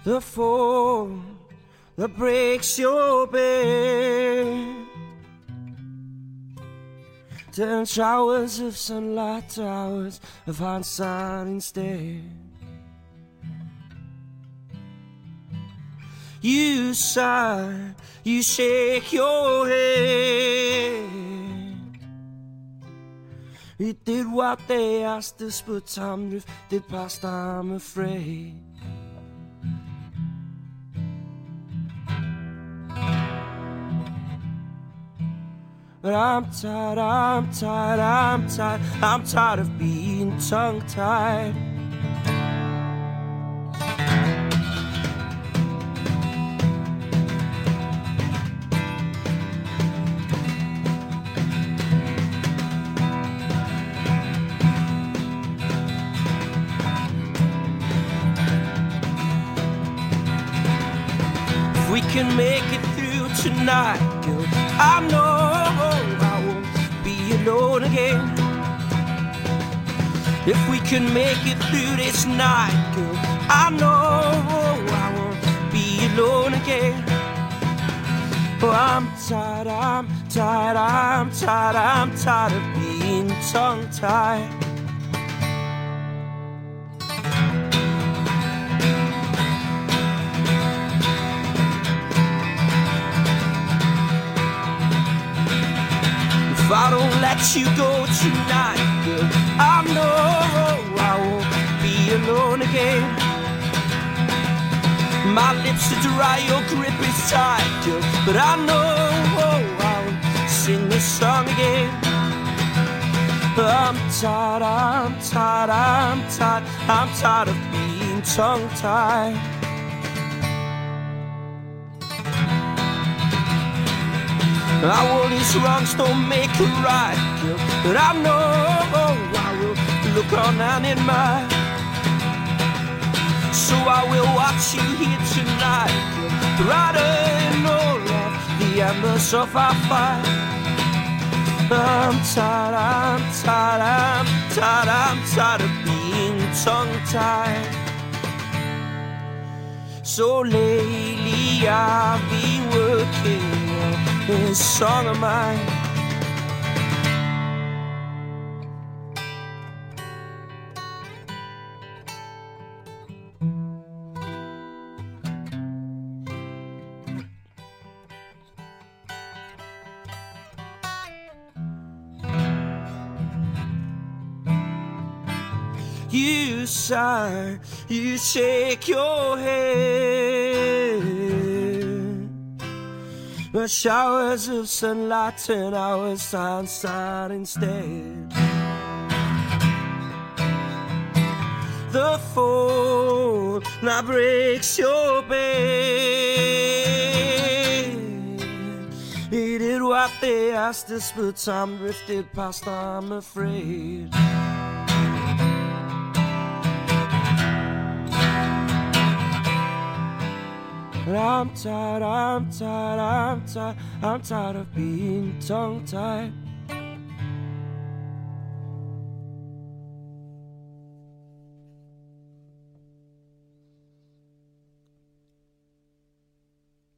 the fall that breaks your bed. Turn showers of sunlight to hours of hindsight instead. You sigh, you shake your head. We did what they asked us, but time drifted past, I'm afraid. But I'm tired, I'm tired, I'm tired, I'm tired of being tongue-tied. If we can make it through tonight, girl, I know I won't be alone again. If we can make it through this night, girl, I know I won't be alone again. Oh, I'm tired, I'm tired, I'm tired, I'm tired of being tongue-tied. If I don't let you go tonight, girl, I know I won't be alone again. My lips are dry, your grip is tight, girl, but I know I'll sing this song again. I'm tired, I'm tired, I'm tired, I'm tired of being tongue-tied. All these wrongs don't make it right, girl, but I know I will look on and in my. So I will watch you here tonight, girl, brighter in all of the embers of our fire. I'm tired, I'm tired, I'm tired, I'm tired of being tongue-tied. So lately I've been working this song of mine. You sigh, you shake your head. But showers of sunlight turn hours outside instead. The fall that breaks your bed. He did what they asked us, but time drifted past, I'm afraid. But I'm tired, I'm tired, I'm tired, I'm tired of being tongue-tied.